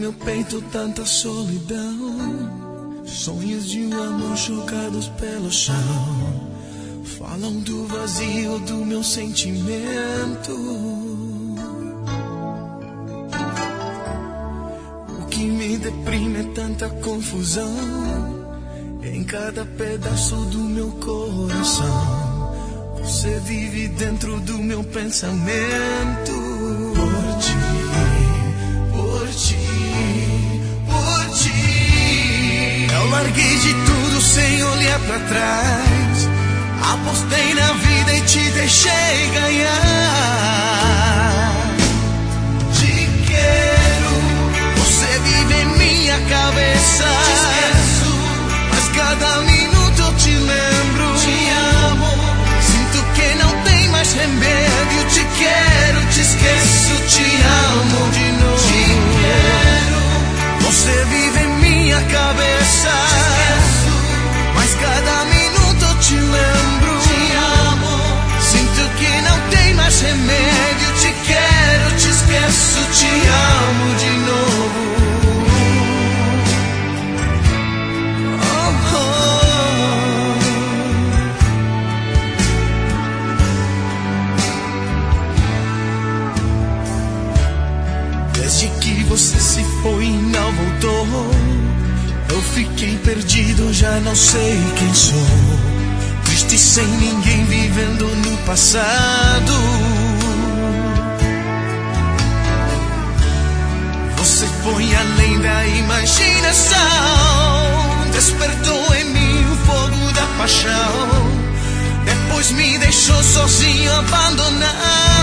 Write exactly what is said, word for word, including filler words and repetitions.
meu peito tanta solidão, sonhos de um amor jogados pelo chão, falam do vazio do meu sentimento. O que me deprime é tanta confusão em cada pedaço do meu coração. Você vive dentro do meu pensamento. Por ti, por ti, por ti. Eu larguei de tudo sem olhar pra trás. Apostei na vida e te deixei ganhar. Te quero, você vive em minha cabeça. Te esqueço, mas cada minuto eu te lembro. Te amo, sinto que não tem mais remédio. Te quero, te esqueço, te amo de novo. Te quero, você vive em minha cabeça. Te esqueço, mas cada minuto eu te lembro. Te amo, sinto que não tem mais remédio. Te quero, te esqueço, te amo de novo. Desde que você se foi e não voltou, eu fiquei perdido, já não sei quem sou. Triste sem ninguém, vivendo no passado. Você foi além da imaginação, despertou em mim o fogo da paixão. Depois me deixou sozinho, abandonado.